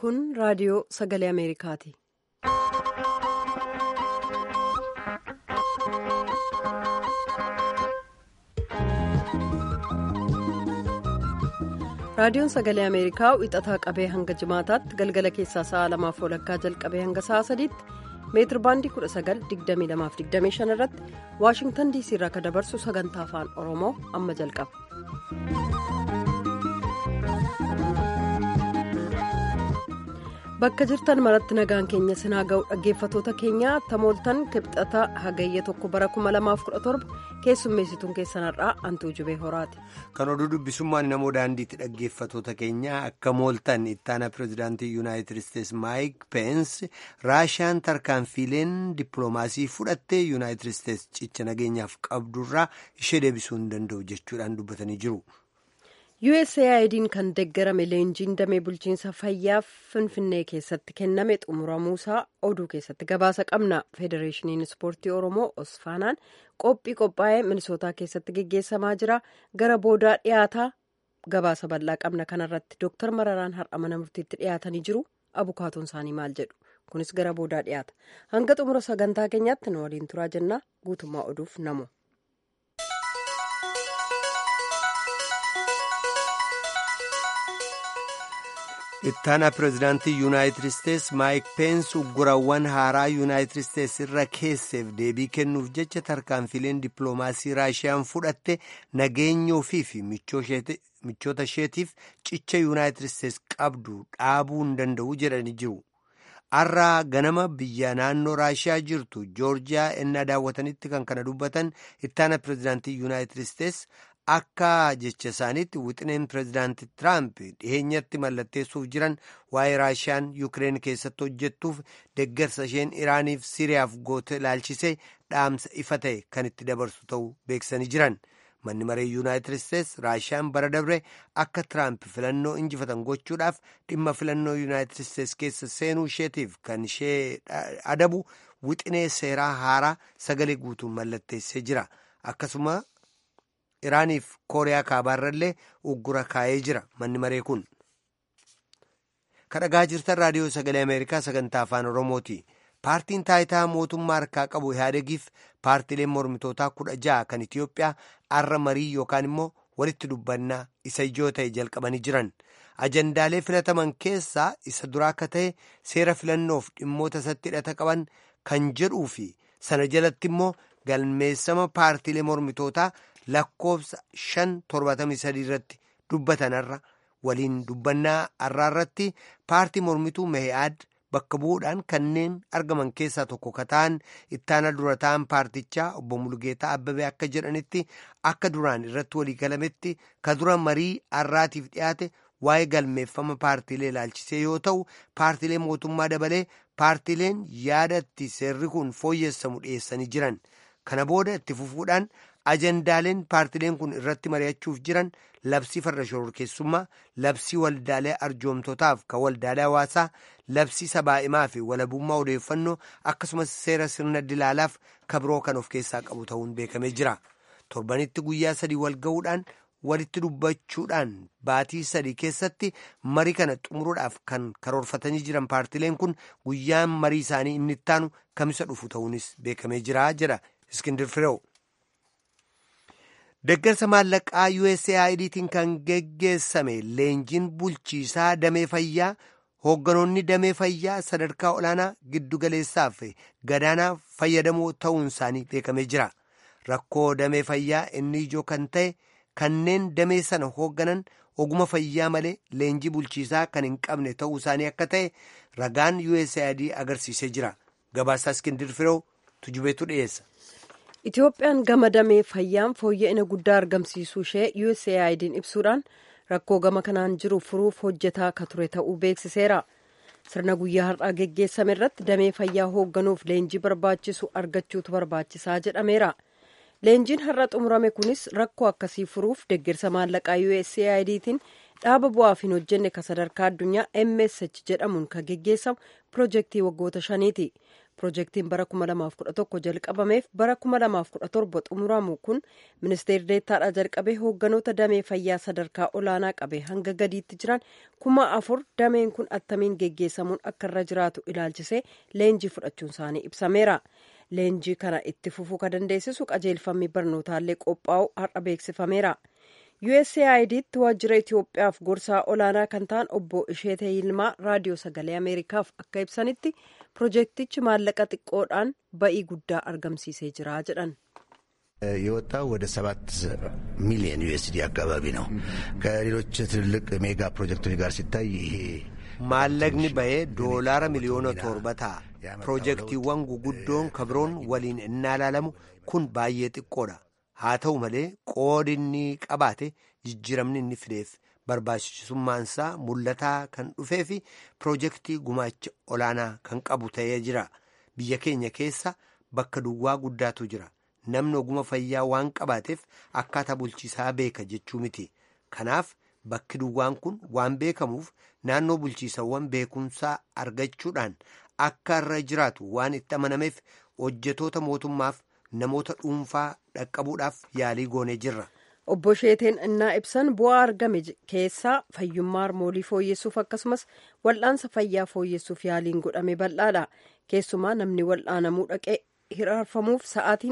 Kun raadiyoo sagalee Ameerikaati. Raadiyoon sagalee Ameerikaa wixataa qabee hanga jimaataatti galgala keessaa sa'a 2:00 jalqabee hanga sa'a 3:00 meetir baandii 19:22-25 irratti Waashingtan DC irraa kan dabarsu sagantaa afaan Oromoo amma jalqaba. Bakka jirtan maratti nagaan keenya sinaa ga'u dhaggeeffatoota keenya tamooltan kibxata hagayya 1 bara 2017 keessummeessituun keessanarraa Antuu Jubee Horaati. Kan oduu dubbisummaan namoo daandiitti dhaggeeffatoota keenya akka mooltan ittaana pirezidaantii yuunaayitid isteetsi Maayik Peensi Raashiyaan tarkaanfiileen dippiloomaasii fudhattee yuunaayitid isteetsi cicha nageenyaaf qabdurraa ishee deebisuu hin danda'u jechuudhaan dubbatanii jiru. USAID'n kan deeggarame leenjiin damee bulchiinsa fayyaaf Finfinnee keessatti kenname xumuramuusaa oduu keessatti gabaasa qabna. Federeeshiniin ispoortii Oromoo Osfaanaan qophaa'ee Minisootaa keessatti geggeessamaa jira. Gara boodaa dhiyaataa gabaasa bal'aa qabna. Kanarratti Dr. Mararaan har'a mana murtiitti dhiyaatanii jiru. Abukaatoon isaanii maal jedhu? Kunis gara boodaa dhiyaata. Hanga xumura sagantaa keenyaatti nu waliin turaa jenna. Guutummaa oduuf namu. ittaana pirezidaantii yuunaayitid isteetsi Maayik Peensi uggurawwan haaraa yuunaayitid isteetsi irra keesseef deebii kennuuf jecha tarkaanfiileen dippiloomaasii Raashiyaan fudhatte nageenya ofii fi michoota isheetiif cicha yuunaayitid isteetsi qabdu dhaabuu hin danda'u jedhanii jiru. Har'a ganama biyya naannoo Raashiyaa jirtu Joorjiyaa ennaa daawwatanitti kan kana dubbatan ittaana pirezidaantii yuunaayitid isteetsi. Akka jecha isaaniitti wixineen pirezidaantii Tiraamp dhiheenyatti mallatteessuuf jiran waa'ee Raashiyaan Yuukireen keessatti hojjettuuf deeggarsa isheen Iraaniif Siriyaaf goote ilaalchisee dhaamsa ifa ta'e kan itti dabarsu ta'uu beeksisanii jiran. Manni maree Yuunaayitid Isteetsi Raashiyaan bara dabre akka Tiraamp filannoo injifatan gochuudhaaf dhimma filannoo Yuunaayitid Isteetsi keessa seenuu isheetiif kan ishee adabu wixinee seeraa haaraa sagalee guutuun mallatteessee jira. Akkasuma Iraaniif Kooriyaa kaabaarrallee uggura kaa'ee jira manni maree kun. Kan dhaggeeffachaa jirtan raadiyoo sagalee Ameerikaa sagantaa afaan Oromooti. Paartiin taayitaa mootummaa harkaa qabu Ihaadegiif paartiileen mormitootaa 16 kan Itiyoophiyaa har'a marii yookaan immoo walitti dubbannaa isa ijoo ta'e jalqabanii jiran. Ajandaalee filataman keessaa isa duraa akka ta'e seera filannoof dhimmoota isatti hidhata qaban kan jedhuu fi sana jalatti immoo galmeessama paartiilee mormitootaa lakkoofsa 573 irratti dubbatanarra waliin dubbannaa har'aa irratti paartii mormituu Mee'aad bakka bu'uudhaan kanneen argaman keessaa tokko ka ta'an ittaana dura ta'an paartichaa obbo Mulugeetaa Abbabee akka jedhanitti akka duraan irratti walii galametti ka dura marii har'aatiif dhiyaate waa'ee galmeeffama paartiilee ilaalchisee yoo ta'u paartiilee mootummaa dabalee paartiileen yaadatti seerri kun fooyyessamu dhiyeessanii jiran. Kana booda itti fufuudhaan ajandaaleen paartileen kun irratti mari'achuuf jiran labsii farra shororkeessummaa, labsii waldaalee arjoomtotaaf kan waldaalee hawaasaa, labsii sabaa'imaa fi walabummaa odeeffannoo akkasumas seera sirna dilaalaaf kabiroo kan of keessaa qabu ta'uun beekamee jira. Torbanitti guyyaa 3 wal ga'uudhaan walitti dubbachuudhaan baatii 3 keessatti marii kana xumuruudhaaf kan karoorfatanii jiran paartileen kun guyyaan marii isaanii inni ittaanu kamisa dhufu ta'uunis beekamee jira jedha Iskindir Fireew. Deeggarsa maallaqaa USAIDtiin kan geggeessame leenjiin bulchiisaa damee fayyaa hoogganoonni damee fayyaa sadarkaa olaanaa giddugaleessaa fi gadaanaa fayyadamoo ta'uun isaanii beekamee jira. Rakkoo damee fayyaa inni ijoo kan ta'e kanneen damee sana hoogganan oguma fayyaa malee leenjii bulchiisaa kan hin qabne ta'uu isaanii akka ta'e ragaan USAID agarsiisee jira. Gabaasaa Iskindir Fireew tujubeetu dhiyeessa. Itoophiyaan gama damee fayyaan fooyya'ina guddaa argamsiisuu ishee USAID'n ibsuudhaan rakkoo gama kanaan jiru furuuf hojjetaa akka ture ta'uu beeksiseera. Sirna guyyaa har'aa geggeessame irratti damee fayyaa hoogganuuf leenjii barbaachisu argachuutu barbaachisaa jedhameera. Leenjiin har'a xumurame kunis rakkoo akkasii furuuf deeggarsa maallaqaa USAIDtiin dhaaba bu'aaf hin hojjenne kan sadarkaa addunyaa MSH jedhamuun kan geggeessamu piroojeektii waggoota 5ti. Piroojeektiin bara 2011 jalqabameef bara 2017 xumuramu kun ministeerri deettaadhaa jalqabee hoogganoota damee fayyaa sadarkaa olaanaa qabee hanga gadiitti jiran 4,000 dameen kun attamiin geggeessamuun akka irra jiraatu ilaalchisee leenjii fudhachuun isaanii ibsameera. Leenjii kana itti fufuu kan dandeessisu qajeelfamni barnootaallee qophaa'u har'a beeksifameera. USAID'tti waajjira Itoophiyaaf gorsaa olaanaa kan ta'an obbo Isheetee Yilmaa raadiyoo sagalee Ameerikaaf akka ibsanitti piroojeektichi maallaqa xiqqoodhaan ba'ii guddaa argamsiisee jira jedhan. የወጣው ወደ 7 ሚሊዮን USD አካባቢ ነው። ከሌሎች ትልልቅ ሜጋ ፕሮጀክቶች ጋር ሲታይ ይሄ maallaqni ba'ee doolaara miliyoona 7 ta'a. Piroojeektiiwwan guguddoon kabroon waliin innaa ilaalamu kun baay'ee xiqqoodha. Haa ta'u malee qoodinni qabaate jijjiiramni inni fideef barbaachisummaansaa mul'ataa kan dhufee fi piroojeektii gumaacha olaanaa kan qabu ta'ee jira. Biyya keenya keessa bakka duwwaa guddaatu jira. Namni oguma fayyaa waan qabaateef akkaataa bulchiisaa beeka jechuu miti. Kanaaf bakki duwwaan kun waan beekamuuf naannoo bulchiisawwan beekumsaa argachuudhaan akka irra jiraatu waan itti amanameef hojjetoota mootummaaf namoota dhuunfaa dhaqqabuudhaaf yaalii goonee jirra. Obbo Sheeteen innaa ibsan bu'aa argame keessaa fayyummaa harmoolii fooyyessuuf akkasumas wal'aansa fayyaa fooyyessuuf yaaliin godhame bal'aadha. Keessumaa namni wal'aanamuu dhaqee hiraarfamuuf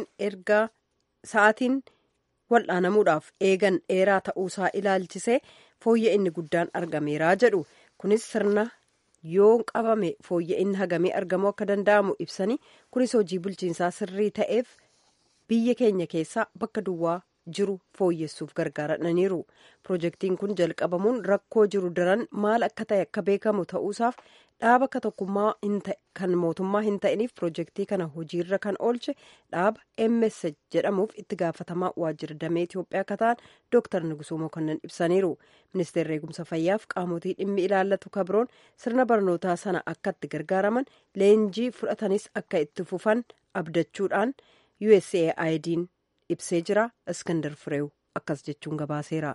sa'aatiin wal'aanamuudhaaf eegan dheeraa ta'uusaa ilaalchisee fooyya'inni guddaan argameera jedhu. Kunis sirna yoo qabame fooyya'inni hagamee argamuu akka danda'amu ibsanii kunis hojii bulchiinsaa sirrii ta'eef biyya keenya keessaa bakka duwwaa jiru fooyyessuuf gargaaraniiru. Piroojeektiin kun jalqabamuun rakkoo jiru daran maal akka ta'e akka beekamu ta'uusaaf dhaaba akka tokkummaa kan mootummaa hin ta'iniif piroojeektii kana hojiirra kan oolche dhaaba MS jedhamuuf itti gaafatamaa waajjira damee Itoophiyaa akka ta'an Dr. Nugusuu Mokonnon ibsaniiru. Ministeerri eegumsa fayyaaf qaamotii dhimmi ilaallatu kabroon sirna barnootaa sana akka itti gargaaraman leenjii fudhatanis akka itti fufan abdachuudhaan USAID'n ibsee jira. Iskandar Fireew akkas jechuun gabaaseera.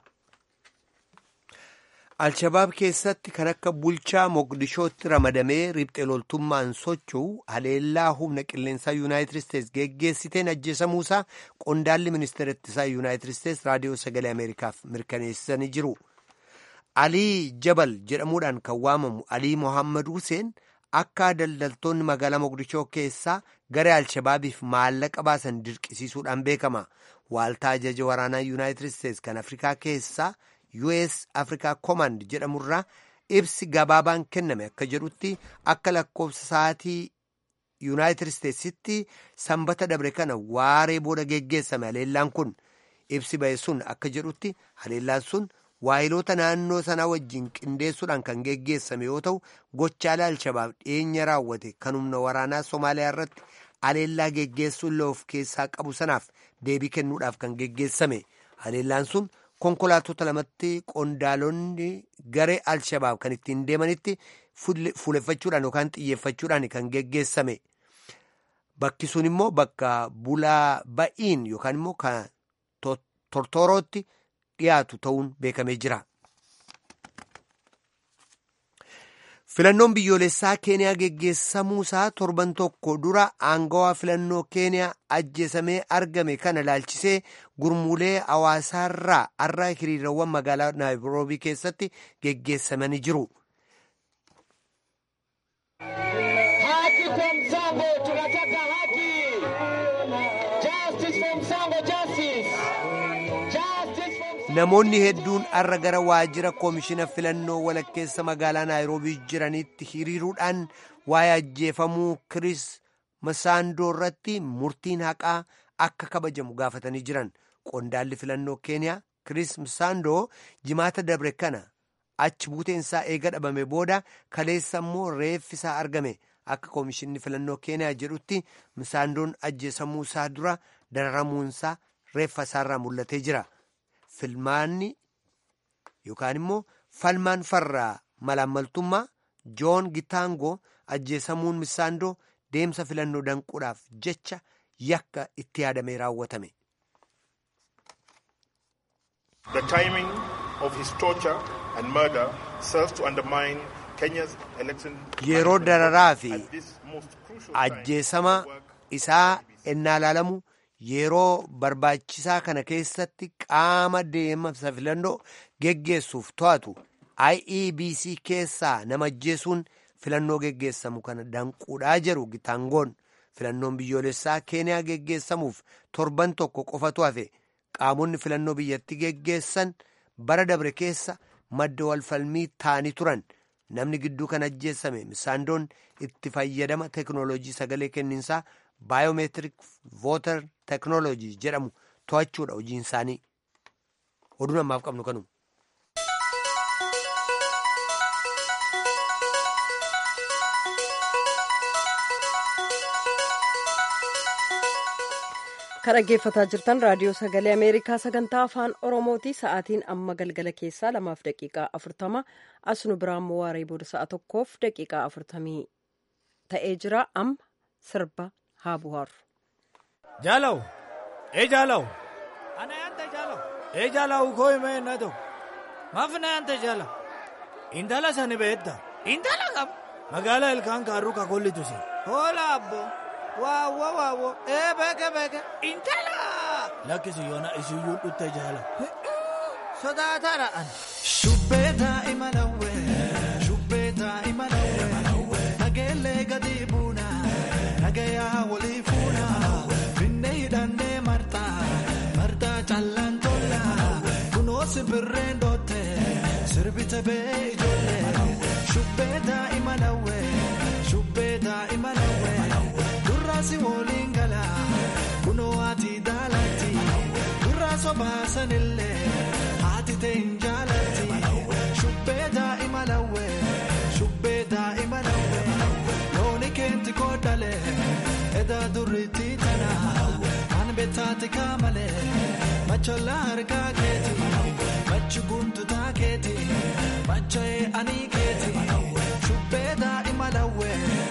Alshabaab keessatti kan akka bulchaa Moqdishootti ramadamee riphxee loltummaan socho'u haleellaa humna qilleensaa Yuunaayitid Isteets geggeessiteen ajjeesamuusaa qondaalli ministeera ittisaa Yuunaayitid Isteets raadiyoo sagalee Ameerikaaf mirkaneessanii jiru. Alii Jabal jedhamuudhaan kan waamamu Alii Mohammad Huseen akka daldaltoonni magaalaa Moqdishoo keessaa gara Alshabaabiif maallaqa baasan dirqisiisuudhaan beekama. Waaltaa ajaja waraanaa Yuunaayitid Isteets kan Afrikaa keessaa US Africa Command jedhamurraa ibsi gabaabaan kenname akka jedhutti akka lakkoofsa sa'aatii Yuunaayitid Isteetsitti sanbata dabre kana waaree booda geggeessame haleellaan kun. Ibsi ba'e sun akka jedhutti haleellaan sun waayiloota naannoo sanaa wajjin qindeessuudhaan kan geggeessame yoo ta'u gochaalee Alshabaab dhiyeenya raawwate kan humna waraanaa Somaaliyaa irratti haleellaa geggeessuun loof keessaa qabu sanaaf deebii kennuudhaaf kan geggeessame. Haleellaan sun konkolaattota lamatti qondaalonni garee Alshabaab kan ittiin deemanitti fuuleffachuudhaan yookaan xiyyeeffachuudhaan kan geggeessame. Bakki sun immoo bakka bulaa ba'iin yookaan immoo kan tortorootti dhiyaatu ta'uun beekamee jira. Filannoon biyyoolessaa Keeniyaa geggeessamuusaa torban tokko dura aangawaa filannoo Keeniyaa ajjeesamee argame kana ilaalchisee gurmuulee hawaasaarraa har'a hiriirawwan magaalaa Naayiroobii keessatti geggeessamanii jiru. Haki kwa Msango, tunataka haki. Justice for Msango, justice. Namoonni hedduun har'a gara waajjira koomishina filannoo walakkeessa magaalaa Naayiroobii jiranitti hiriiruudhaan waa'ee ajjeefamuu Chris Msando irratti murtiin haqaa akka kabajamu gaafatanii jiran. Qondaalli filannoo Keeniyaa Chris Msando jimaata dabre kana achi buuteensaa eega dhabame booda kaleessa immoo reeffisaa argame. Akka koomishinni filannoo Keeniyaa jedhutti Msandoon ajjeesamuu isaa dura dararamuunsaa reeffa isaarraa mul'atee jira. Filmaanni yookaan immoo falmaan farraa malaammaltummaa Joon Gitaangoo ajjeesamuun Msando deemsa filannoo danquudhaaf jecha yakka itti yaadamee raawwatame. The timing of his torture and murder serves to undermine yeroo dararaa fi ajjeesama isaa ennaa ilaalamu yeroo barbaachisaa kana keessatti qaama deemsa filannoo geggeessuuf to'atu IEBC keessaa nama ajjeesuun filannoo geggeessamu kana danquudhaa jedhu Gitangoon. Filannoon biyyoolessaa Keeniyaa geggeessamuuf torban tokko qofatu hafe qaamonni filannoo biyyatti geggeessan bara dabre keessa madda walfalmii ta'anii turan. Namni gidduu kan ajjeessame Misaandoon itti fayyadama teekinooloojii sagalee kenniinsaa baayomeetirik vooter teekinooloojii jedhamu to'achuudha hojiin isaanii. Oduu ammaaf qabnu kanuma. Kan dhaggeeffataa jirtan raadiyoo sagalee Ameerikaa sagantaa afaan Oromooti. Sa'aatiin amma galgala keessaa 2:40 as nu biraan immoo waaree booda sa'a 1:40 ta'ee jira. Amma sirba haa buhaaru. Jaalaw jaalaw ana yaanta jaalaw jaalaw koo himee nato maaf na yaanta jaalaw intala sani beekta intala qaba magaalaa ilkaan kaaruu kakollitu si hoola abbo. Waawo beeke intala lakkisi yoona isiyyuu dhutte jaala sodaataadha an shubbeeta imalawe nageellee gadi buuna nagayaa walii fuuna finne hidhannee martaa callaan tolla kunoo simbirreen dootte sirbite bee ijoollee shubbeeta imalawe si woliin gala kunoo ati daalatti durraa sobaasanillee haati ta'in jaalatti shubbee daa'imalawe looni keenti koodhale edaa durriitti tana an bettaati kaamale machollaa harkaa keeti machi guntutaa keeti macha'ee anii keeti shubbee daa'imalawe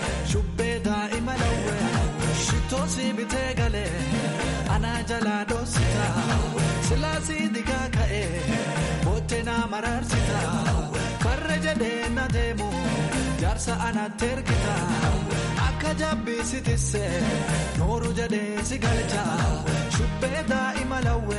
Shitosi bitee galee anaa jalaa dhoosita silaasii digaa ka'ee boottee naa maraarsita farra jedhee na deemu jaarsa anaatti ergita akka jabbiisi tissee nooru jedhee si galcha shubbee daa'imalawe.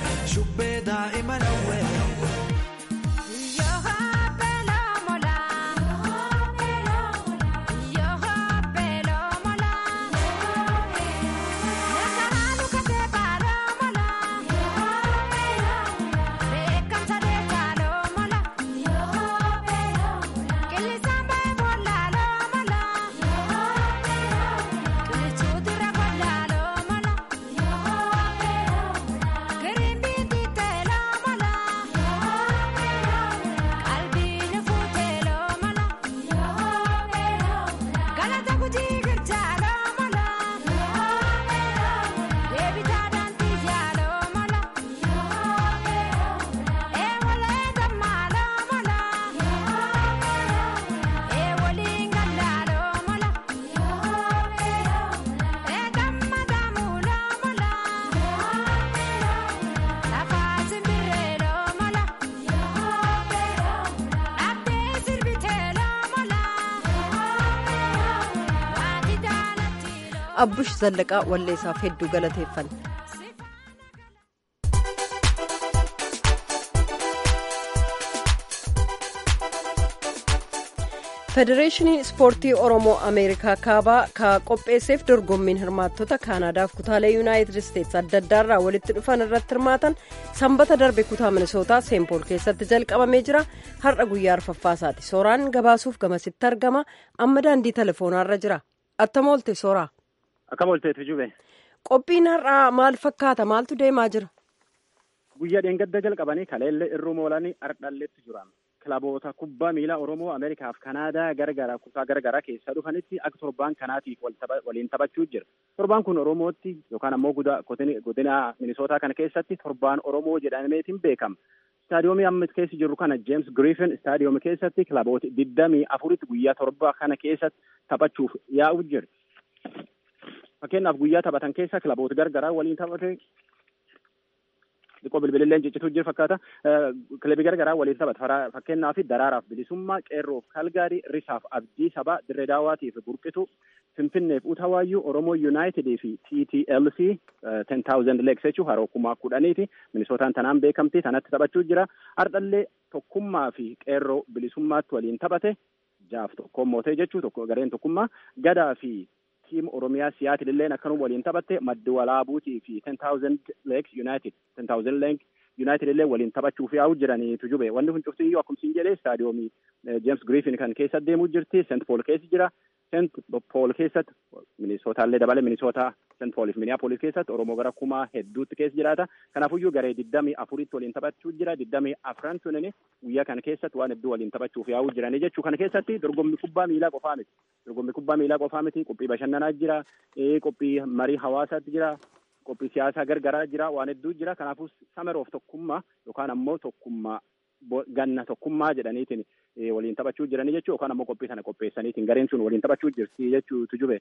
Abbush Zallaqaa walleessaaf hedduu galateeffanne. Federeeshiniin Ispoortii Oromoo Ameerikaa Kaabaa ka qopheesseef dorgommiin hirmaattota Kaanaadaaf kutaalee Yuunaayitid Isteetsi adda addaarraa walitti dhufan irratti hirmaatan sanbata darbe kutaa Minisootaa Seenpool keessatti jalqabamee jira. Har'a guyyaa arfaffaasaati. Sooraan gabaasuuf gamasitti argama. Amma daandii teleefoonaarra jira. Attama oolte Sooraa. Akkam oolteetu jube. Qophiin har'aa maal fakkaata? Maaltu deemaa jira? Guyyaa dheengadda jalqabanii kaleellee irruu moolanii ardhalleetti jiran. Kilaboota kubbaa miilaa Oromoo Ameerikaaf Kanaadaa gargara kutaa gargaraa keessa dhufanitti akka torbaan kanaatiif waliin taphachuu jira. Torbaan kun Oromootti yookaan ammoo godina Minisootaa kana keessatti torbaan Oromoo jedhameetiin beekama. Istaadiyoomii amma keessa jirru kana James Griffin istaadiyoomii keessatti kilaboota 24tti guyyaa torba kana keessatti taphachuuf yaa'u jira. Fakkeenyaaf guyyaa taphatan keessa kilaboota gargaraa waliin taphate xiqqoo bilbililleen ciccituu jiru fakkaata. Kilabii garagaraa waliin taphata. Fakkeenyaaf Daraaraaf Bilisummaa, Qeerroof Kalgaarii, Risaaf Abdii Sabaa, Dirree Daawwaatiif Burqituu, Finfinneef Utawaayyuu, Oromoo Yuunaayitidii fi TTLC 10,000 Leeks jechuun haroo 10,000ti. Minisootaan tanaan beekamti. Tanatti taphachuu jira. Ardhallee Tokkummaa fi Qeerroo Bilisummaatti waliin taphate. 6-1 mootee jechuu tokko gareen Tokkummaa. Gadaa fi tiim Oromiyaa Siyaatil illee akkanuma waliin taphatte. Maddi Walaabuutii fi 10,000 Leeks United 10,000 Leeks United illee waliin taphachuuf yaa'u jiranii tujube. Wanni kun cuftiyyuu akkuma siin jedhee staadiyoomii James Griffin kan keessa deemuu jirti. St. Paul keessa jira. St. Paul keessatti Minisootallee dabale Minisootaa St. Paulif Minneapolis keessatti Oromoo gara 1,000 hedduutti keessa jiraata. Kanaafuyyuu garee 24tti waliin taphachuu jira. 24 sunini guyyaa kana keessatti waan hedduu waliin taphachuuf yaa'u jiranii jechuu kana keessatti dorgommii kubbaa miilaa qofaa miti. Dorgommii kubbaa miilaa qofaa miti. Qophii bashannanaa jira. Qophii marii hawaasaatti jira. Qophii siyaasaa gargaraa jira. Waan hedduu jira. Kanaafuu sameroof tokkummaa yookaan ammoo tokkummaa ganna tokkummaa jedhaniitiin waliin taphachuu jiranii jechuu yookaan ammoo qophii sana qopheessaniitiin gareen sun waliin taphachuu jirti jechuu tujube.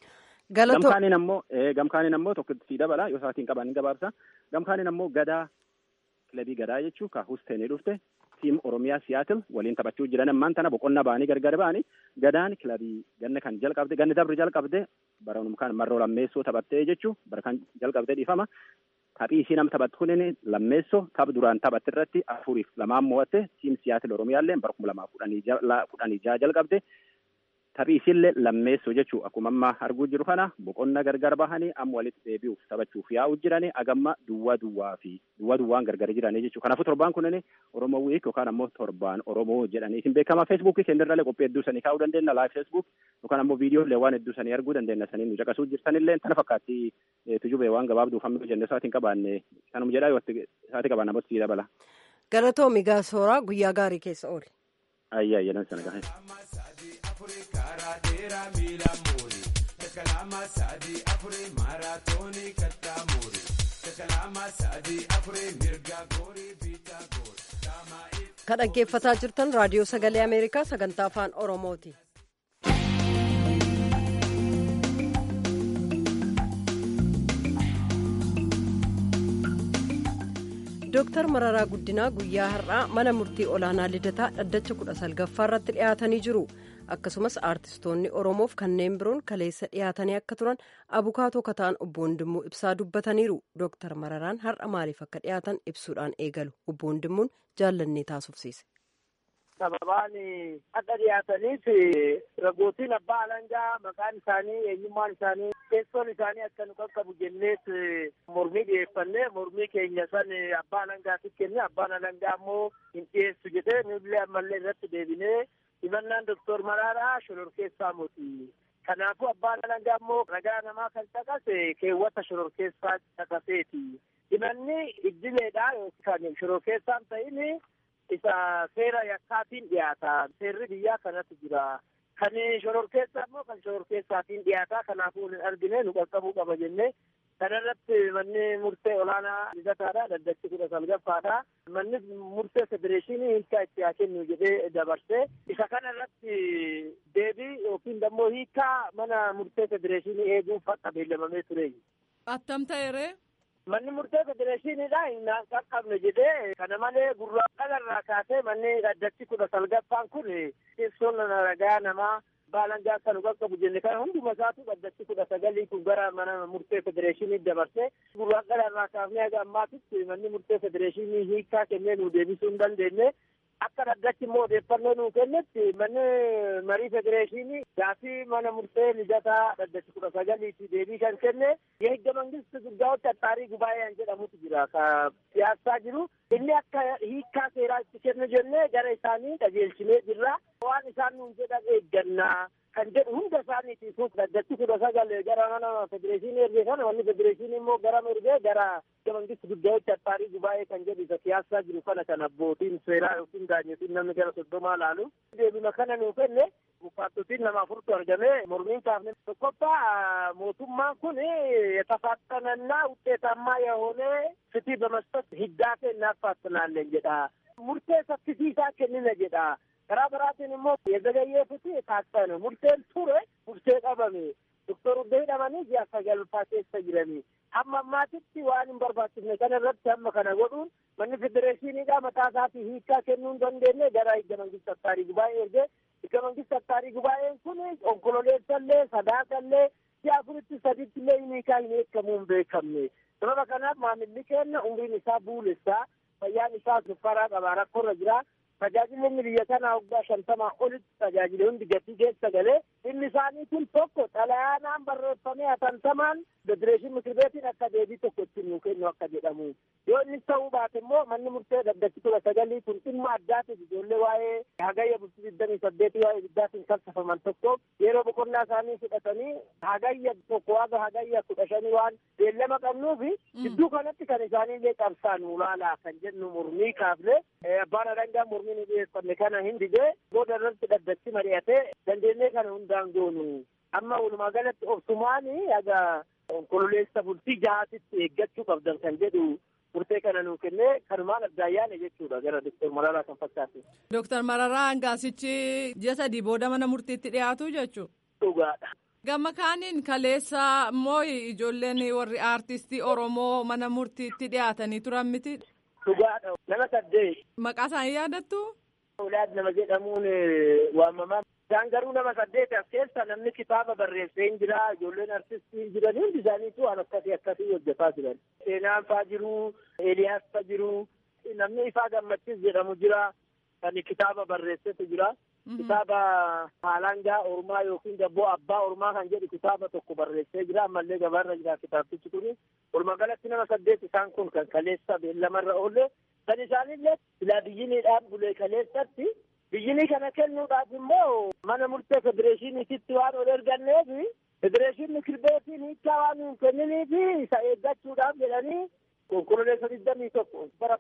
Gamkaaniin ammoo tokko sii dabala yoo isaatiin qaban gabaabsa. Gamkaaniin ammoo gadaa kilabii gadaa jechuu ka Husteenii dhufte tiim Oromiyaa Siyaatil waliin taphachuu jiran ammaan tana boqonnaa ba'anii gargar ba'anii gadaan kilabii ganna kan jalqabde ganni dabri jalqabde baranum kan marroo lammeessoo taphattee jechuu bara kan jalqabde dhiifama. Taphii ishii nama taphattu kunin lammeessoo tapha duraan taphatte irratti 4-2 mo'atte tiim Siyaatil Oromiyaallee bara 2016 jalqabde. Taphii isiillee lammeessoo jechuu akkuma amma arguu jiru kana boqonna gargar bahanii amma walitti deebi'uuf taphachuuf yaa'u jiranii agamma duwwaan gargar jiranii jechuu. Kanaafuu torbaan kunin Oromoo wiik yookaan ammoo torbaan Oromoo jedhanii isin beekama. Feesbuukii keenyarralee qophii hedduu sanii kaa'uu dandeenya laayif feesbuuk yookaan ammoo viidiyoolee waan hedduu sanii arguu dandeenya sanii nu caqasuu jirtanillee tana fakkaatti tujubee waan gabaabduuf hamma jenne isaatiin qabaanne kanuma jedhaa yoo isaatii qabaan namatti dabala. Galatoomi Gaasooraa guyyaa gaarii keessa ooli. Ayyaayyadan sana gahe. Kan dhaggeeffataa jirtan raadiyoo sagalee Ameerikaa sagantaa afaan Oromooti. Dooktar Mararaa Guddinaa guyyaa har'aa mana murtii olaanaa Lidataa dhaddacha 19ffaa irratti dhiyaatanii jiru. Akkasumas aartistoonni Oromoof kanneen biroon kaleessa dhiyaatanii akka turan abukaatoo kataan obbo Wandimuu Ibsaa dubbataniiru. Dooktar Mararaan har'a maaliif akka dhiyaatan ibsuudhaan eegalu. Obbo Wandimmuun jaallannee taasufsiise. Sababaan akka dhiyaataniif ragootiin abbaa alangaa maqaan isaanii eenyummaan isaanii teessoon isaanii akka nu qaqqabu jenneet mormii dhiyeeffannee mormii keenya san abbaa alangaatiif kenne abbaan alangaa ammoo hin dhiyeessu jedhee nullee ammallee irratti deebinee himannaan Dooktor Mararaa shororkeessaa miti. Kanaafuu abbaan alangaa ammoo ragaa namaa kan caqase keewwata shororkeessaa caqaseeti. Himanni iddileedhaa yookaan shororkeessaan ta'ini isa seera yakkaatiin dhiyaata. Seerri biyyaa kanatti jira. Kan shororkeessaa immoo kan shororkeessaatiin dhiyaata. Kanaafuu hin argine nu qaqqabuu qaba jennee kanarratti manni murtee olaanaa Lidataadha. Dhaddachi 19ffaadha. Manni murtee federeeshinii hiikaa itti haa kennu jedhee dabarsee isa kanarratti deebii yookiin immoo hiikaa mana murtee federeeshinii eeguuf akka beellamamee ture. Attam ta'eeree? Manni murtee federeeshiniidha hin qaqqabne jedhee kana malee gurraadhalarraa kaasee manni dhaddachi 19ffaan kun teessoon ragaa namaa baalangaa kan qaqqabu jenne kan hunduma isaatu dhaddachi 19 kun gara mana murtee federeeshinii dabarsee gurraadhalarraa kaafnee haga ammaatitti manni murtee federeeshinii hiikaa kennee nu deebisuu hin dandeenye. Akka dhaddachi immoo odeeffannoo nuu kennetti manni marii federeeshinii gaafii mana murtee Lidataa dhaddachi 19tti deebii kan kenne የህገ መንግስት ጉዳዮች አጣሪ ጉባኤ jedhamutu jira ka siyaasaa jiru inni akka hiikaa seeraa itti kennu jennee gara isaanii qajeelchinee jirra waan isaan nuun jedhan eeggannaa kan jedhu hunda isaaniitiif dhaddachi 19 gara mana federeeshinii ergee kana manni federeeshinii immoo gara ergee gara ህገ መንግስት ጉዳዮች አጣሪ ጉባኤ kan jedhu isa siyaasaa jiru kana kan abbootiin seeraa yookiin gaanyotiin namni gara 30 laalu deebima kana nuu kenne bufaattotiin nama 4 argamee mormiin kaafne tokkoffaa mootummaan kun የተፋጠነና ውጤታማ የሆነ ፍትህ በመስጠት ህዳሴ እናፋጥናለን ጀዳ ሙርቴ ሰፊሲሳ ከነነ ጀዳ ከራበራትን ሞ የዘገየ ፍትህ ታጠነ ሙርቴን ቱሬ ሙርቴ ቀበሜ Doktor Uddee hidhamanii ji'a 9 keessa jiranii. Hamma ammaatitti waan hin barbaachifne kana irratti hamma kana godhuun manni federeeshiniidhaa mataa isaatii hiikaa kennuu hin dandeenye gara hidda mangista attaarii gubaa'ee ergee hidda mangista attaarii gubaa'een kun onkololeessallee sadaasallee ji'a 4 illee hiikaa hin eeggamuu hin beekamne. Sababa kanaaf maamilli keenya umriin isaa buulessaa fayyaan isaa sukkaraa qaba rakkoorra jira. Tajaajilli biyya kanaa waggaa 50 olitti tajaajila hundi gatii keessa galee inni isaanii kun tokko xalayaanaan barreeffamee hatantamaan federeeshinii mikir beetiin akka deebii tokko ittiin nuu kennu akka jedhamu. Yoo innis ta'uu baate immoo manni murtee dhaddachi 19 kun dhimma addaatiif ijoollee waa'ee hagayya bultii 28 waa'ee ibiddaatiin kalsafaman tokko yeroo boqonnaa isaanii fudhatanii hagayya tokko haga hagayya 15 waan beellama qabnuufi gidduu kanatti kan isaaniillee qabsaan ulaalaa kan jennu murmii kaafne abbaan alangaa murmii nu dhiyeeffanne kana hin didee booda irratti dhaddachi mari'atee dandeenyee kana hundaan goonu amma walumaa galatti obsumaanii haga onkololeessa bultii 6tti eeggachuu qabdan kan jedhu murtee kana nuu kennee kanumaan addaayyaane jechuudha gara Dr. Mararaa kan fakkaate. Dr. Mararaa hangaasichi ji'a 3 booda mana murtiitti dhiyaatu jechuudha. Dhugaadha. Gama kaaniin kaleessa immoo ijoolleen warri aartistii Oromoo mana murtiitti dhiyaatanii turan miti. Dhugaadha. Nama 8. Maqaa isaanii yaadattu? Olaad nama jedhamuun waamamaa. Isaan garuu nama 8 as keessa namni kitaaba barreessee hin jira, ijoolleen artistii hin jiran hundi isaaniitu waan akkasii hojjetaa jiran. Seenaan faa jiru, Eeliyaas faa jiru, namni Ifaa Gammachiis jedhamu jira, kan kitaaba barreessetu jira. Kitaaba Haalangaa Ormaa yookiin Gabboo Abbaa Ormaa kan jedhu kitaaba tokko barreessee jira, ammallee gabaarra jira kitaabtichi kuni. Walumaa galatti nama 8 isaan kun kan kaleessa beellamarra oolle, kan isaanillee silaa biyyiniidhaan bulee kaleessatti. Biyyinii kana kennuudhaaf immoo mana murtee federeeshiniititti waan ol erganneef federeeshinii mikir beetiin hiikaa waan hin kenniniif isa eeggachuudhaaf jedhanii onkololeessa 21 bara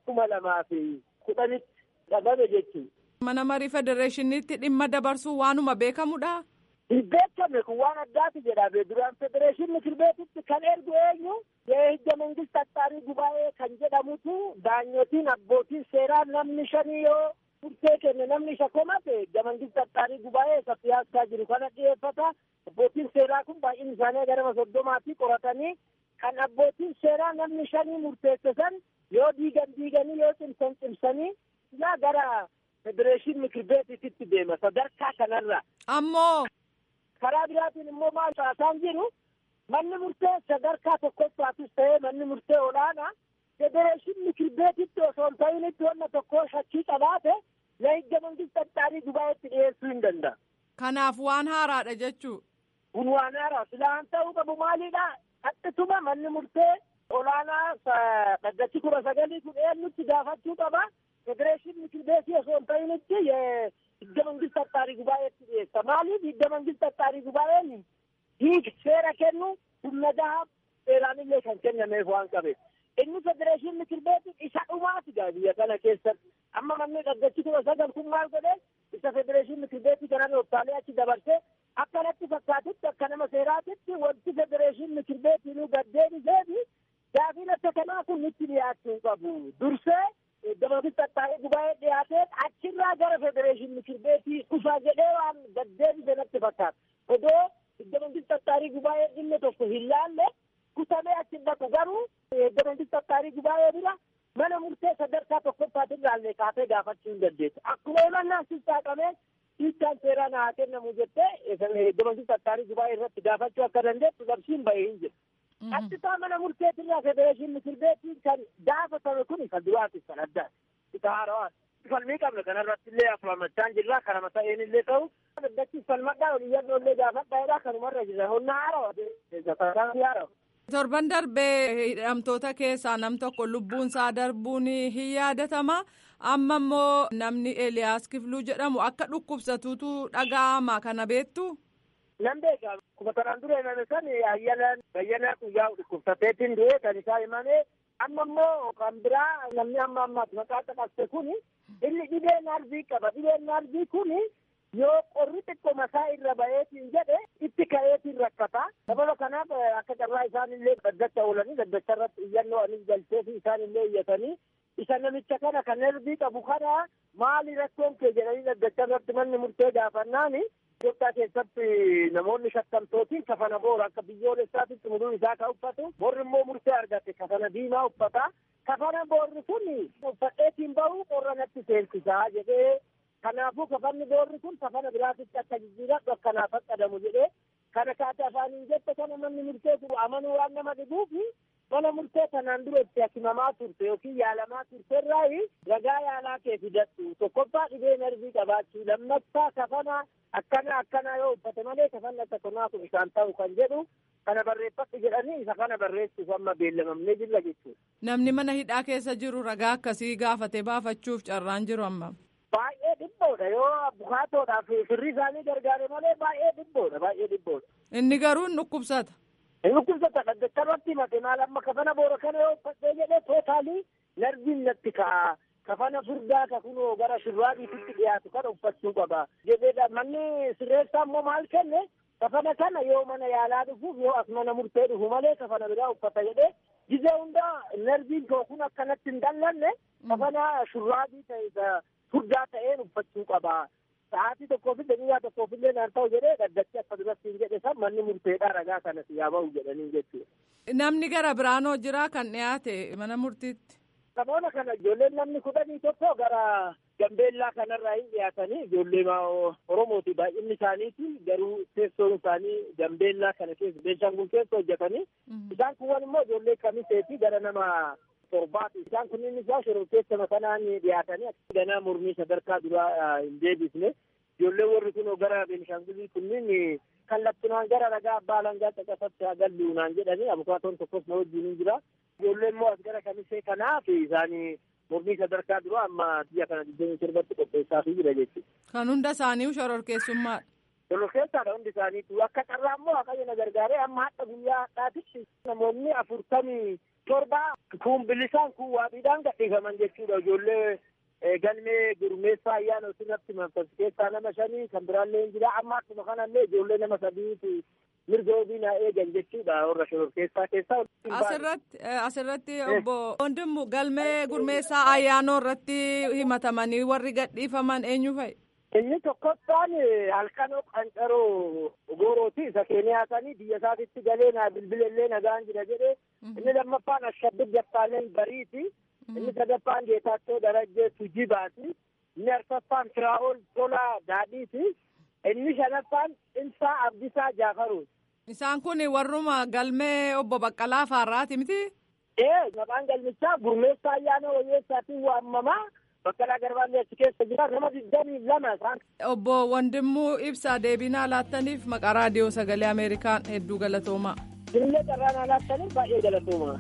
2010 qabame jechuudha. Mana marii federeeshiniitti dhimma dabarsuu waanuma beekamudha. Hin beekamne kun waan addaati jedhame duraan federeeshinii mikir beetitti kan ergu eenyu hidda mangista attaarii gubaa'ee kan jedhamutu daanyotiin abbootiin seeraa namni 5 yoo murtee kenne namni isa komate hidda mangista attaarii gubaa'ee isa siyaasaa jiru kana dhiyeeffata. Abbootiin seeraa kun baay'een isaanii gara 30 qoratanii kan abbootiin seeraa namni 5 murteesse san yoo diiganii yoo cimsanii gara federeeshinii mikir beetitti deema sadarkaa kanarra. Ammoo karaa biraatiin immoo maal taasaan jiru manni murtee sadarkaa tokkoffaattis ta'ee manni murtee olaanaa federeeshinii mikir beetitti osoo hin ta'initti wanna tokko shakkii qabaate hidda mangista attaarii gubaa'eetti dhiyeessuu hin danda'a. Kanaaf waan haaraadha jechuu. Kun waan haaraa silaan ta'uu qabu maalidha? Hattituma manni murtee olaanaa dhaddachi 19 kun eenyutti gaafachuu qaba? Federeeshinii mikir beetii osoo hin ta'initti hidda mangista attaarii gubaa'eetti dhiyeessa. Maaliif hidda mangista attaarii gubaa'een seera kennu humna gahaa seeraanillee kan kennameef waan qabeef. Inni federeeshinii mikir beetii isa dhumaati biyya kana keessatti. Amma manni dhaddachi 19 kun maal godhe isa federeeshinii mikir beetii kanaan oftaalee achi dabarsee akkanatti fakkaatutti akka nama seeraatitti wanti federeeshinii mikir beetii gaddeebiseefi gaafiin akka kanaa kun nutti dhiyaachuu qabu. Dursee hidda mangista attaarii gubaa'ee dhiyaatee achirraa gara federeeshinii mikir beetii dhufaa jedhee waan gaddeebise natti fakkaata. Odoo hidda mangista attaarii gubaa'ee dhimma tokko hin laalle kutamee achi dhaqu garuu hidda mangista attaarii gubaa'ee bira mana murtee sadarkaa tokkoffaatiin laallee kaatee gaafachuu hin dandeessu. Akkuma himannaan saaqamee hiikkaan seeraan haa kennamu jettee hidda mangista attaarii gubaa'ee irratti gaafachuu akka dandeessu labsiin bahee hin jiru. Achitaa mana murteetirraa federeeshinii mikir beetiin kan gaafatame kun isa duraatiif kan addaa isa haarawaan. Falmii qabna kanarratti illee afuramachaan jirra kanama ta'een illee ta'u dhaddachi falmadhaa oliyyannoo illee gaafadhaadha kanumarra jira honna haarawa. Torban darbee hidhamtoota keessaa nam tokko lubbuun isaa darbuun hin yaadatama. Amma immoo namni Eeliyaas Kifluu jedhamu akka dhukkubsatuutu dhaga'ama kana beektu. Nan beekaa kuma kanaan dura himame san bayyanaa guyyaa dhukkubsateetiin du'e kan isaa himame amma immoo kan biraa namni amma ammaatti maqaa xaqaste kun inni dhibeen arbii qaba. Dhibeen arbii kun yoo qorri xiqqoo masaa irra ba'eetiin jedhe itti ka'eetiin rakkata. Sababa kanaaf akka carraa isaan illee daddacha oolanii daddacha irratti iyyannoo anis galchee fi isaan illee iyyatanii isa namicha kana kan arbii qabu kana maali rakkoon kee jedhanii daddacha irratti manni murtee gaafannaani Itoophiyaa keessatti namoonni shakkamtootiin kafana boora akka biyyoolessaatitti muduu isaa kan uffatu. Boorri immoo murtee argate kafana diimaa uffata. Kafana boorri kun uffadheetiin bahu qorra natti seensisaa jedhee kanaafuu kafanni boorri kun kafana biraatitti akka jijjiiradhu akkanaaf faqqadamu jedhee kana kaate afaaniin jette kana manni murteessu amanuu waan nama dhibuufi mana murtee kanaan dura itti hakimamaa turte yookiin yaalamaa turterraa ragaa yaalaa kee fidattu tokkoffaa dhibee narbii qabaachuu lammaffaa kafana akkana yoo uffate malee kafanni akka kanaa kun isaan ta'u kan jedhu kana barreeffadhu jedhanii isa kana barreessuuf amma beellamamnee jira jechuudha. Namni mana hidhaa keessa jiru ragaa akkasii gaafatee baafachuuf carraan jiru amma. Baay'ee dhibboodha yoo abukaatoodhaaf firri isaanii gargaare malee baay'ee dhibboodha. Inni garuu hin dhukkubsata. Inni dhukkubsata dhaggeeffamatti himate maal amma kafana boora kana yoo uffadhee jedhee tootaalii narbiin natti ka'a. Kafana furdaa kakunoo gara shurraabiitti dhiyaatu kana uffachuu qaba. Jedheedha manni sirreessaa immoo maal kenne kafana kana yoo mana yaalaa dhufuuf yoo as mana murtee dhufu malee kafana biraa uffata jedhee gizee hundaa narbiin koo kun akkanatti hin dallanne kafana shurraabii ta'e furdaa ta'een uffachuu qaba. Sa'aatii tokkoof daqiiqaa tokkoof illee naan ta'u jedhee dhaddachi akka duratti hin jedhe san manni murteedhaa ragaa kanas yaa ba'u jedhanii jechuudha. Namni gara biraanoo jira kan dhiyaate mana murtiitti. Namoota kana ijoolleen namni 11 gara Gambeellaa kanarraa hin dhiyaatanii ijoollee Oromooti baay'inni isaaniiti garuu teessoon isaanii Gambeellaa kana keessa Beenshaangul keessa hojjetanii isaan kuwwan immoo ijoollee Kamiseeti gara nama 7 isaan kunniin isaa shororkeessa kanaan dhiyaatanii ganaa mormii sadarkaa duraa hin deebisne ijoollee warri kunoo gara Beenshaangulii kunniin kallattinaan gara ragaa abbaa alangaa caqasatti hagalluunaan jedhanii abukaatoon tokkos na wajjin hin jira. Ijoolleen immoo as gara Kamisee kanaaf isaanii mormii sadarkaa duraa amma biyya kana 27tti qopheessaa jira jechuudha. Kan hunda isaanii shororkeessummaadha. Shororkeessaadha hundi isaaniitu akka carraa immoo Waaqayyo na gargaaree amma hadha guyyaa hadhaatitti namoonni 47 kun bilisaan kun waabiidhaan gadhiifaman jechuudha. Ijoollee galmee gurmeessaa ayyaana osinatti manfas keessaa nama 5 kan biraallee hin jira amma akkuma kanallee ijoollee nama 3 mirga ofiinaa eegan jechuudha warra shororkeessaa keessaa. Asirratti obbo Wandimmu galmee gurmeessaa ayyaanoo irratti himatamanii warri gadhiifaman eenyu fa'i? Inni tokkoffaan halkanoo qancaroo goorooti isa keeniyaatanii biyya isaatitti galee naa bilbileellee nagaan jira jedhee inni lammaffaan Ashabbir Jaffaaleen Bariiti. Inni sadaffaan Geetaachoo Darajjee Tujibaati. Inni arfaffaan Firaa'ol Tolaa Daadhiiti. Inni shanaffaan Cimsaa Abdisaa Jaafaruuti. Isaan kun warruma galmee obbo Baqqalaa Faarraati miti? Maqaan galmichaa gurmeessaa ayyaana wayyeessaatiin waamamaa Baqqalaa Garbaallee achi keessa jira nama 22 isaan. Obbo Wandimmuu Ibsaa deebinaa laattaniif maqaa raadiyoo sagalee Ameerikaan hedduu galatoomaa. Illee carraa laattaniif baay'ee galatoomaa.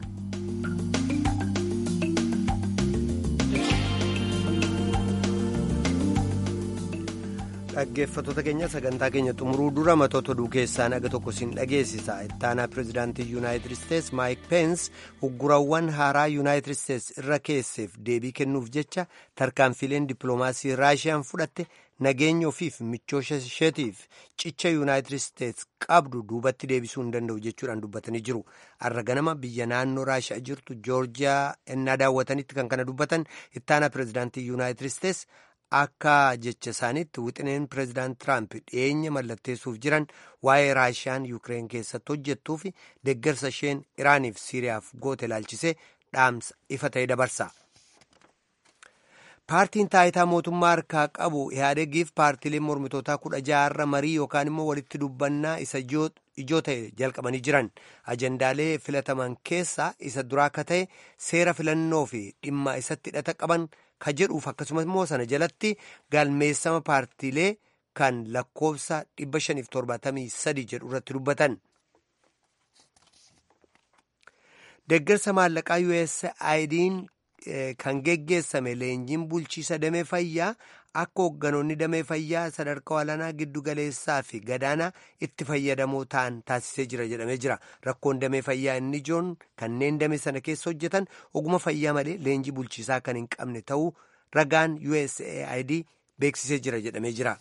Dhaggeeffattoota keenya sagantaa keenya xumuruu dura matoota oduu keessaan aga tokko siin dhageessisa. Ittaanaa pirezidaantii Yuunaayitid Isteets Maayik Peens uggurawwan haaraa Yuunaayitid Isteets irra keesseef deebii kennuuf jecha tarkaanfiileen dippiloomaasii Raashiyaan fudhatte nageenya ofiif michoosha isheetiif cicha Yuunaayitid Isteets qabdu duubatti deebisuu hin danda'u jechuudhaan dubbatanii jiru. Har'a ganama biyya naannoo Raashiyaa jirtu Joorjiyaa ennaa daawwatanitti kan kana dubbatan ittaanaa pirezidaantii Yuunaayitid Isteets akka jecha isaaniitti wixineen pireezidaant Tiraamp dhiyeenya mallatteessuuf jiran waa'ee Raashiyaan Yuukireen keessatti hojjettuu fi deeggarsa isheen Iraaniif Siiriyaaf goote ilaalchisee dhaamsa ifa ta'e dabarsa. Paartiin taayitaa mootummaa harkaa qabu Ihaadegiif paartiileen mormitootaa 16 marii yookaan immoo walitti dubbannaa isa ijoo ta'e jalqabanii jiran. Ajandaalee filataman keessaa isa duraa akka ta'e seera filannoo fi dhimma isatti hidhata qaban ka jedhuuf akkasumas immoo sana jalatti galmeessama paartiilee kan lakkoofsa 573 jedhu irratti dubbatan. Deeggarsa maallaqaa USAID'n kan geggeessame leenjiin bulchiisa damee fayyaa akka hoogganoonni damee fayyaa sadarkaa olaanaa giddu galeessaa fi gadaanaa itti fayyadamoo ta'an taasisee jira jedhamee jira. Rakkoon damee fayyaa inni ijoon kanneen damee sana keessa hojjetan oguma fayyaa malee leenjii bulchiisaa kan hin qabne ta'uu ragaan USAID beeksisee jira jedhamee jira.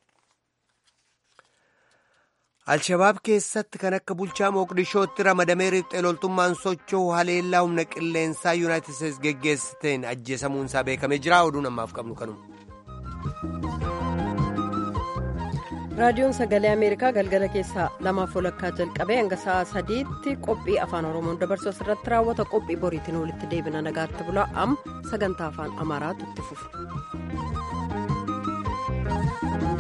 Alshabaab keessatti kan akka bulchaa Moqdishootti ramadamee riphxee loltummaan socho'u haleellaa humna qilleensaa Yuunaayitid Isteets geggeessiteen ajjeesamuun isaa beekamee jira. Oduun ammaaf qabnu kanuma. raadiyoon sagalee ameerikaa galgala keessaa 2:00 jalqabee hanga sa'a 3tti qophii afaan oromoon dabarsu asirratti raawwata. qophii boriitiin walitti deebina. nagaatti bulaa. amma sagantaa afaan amaaraatu itti fufa.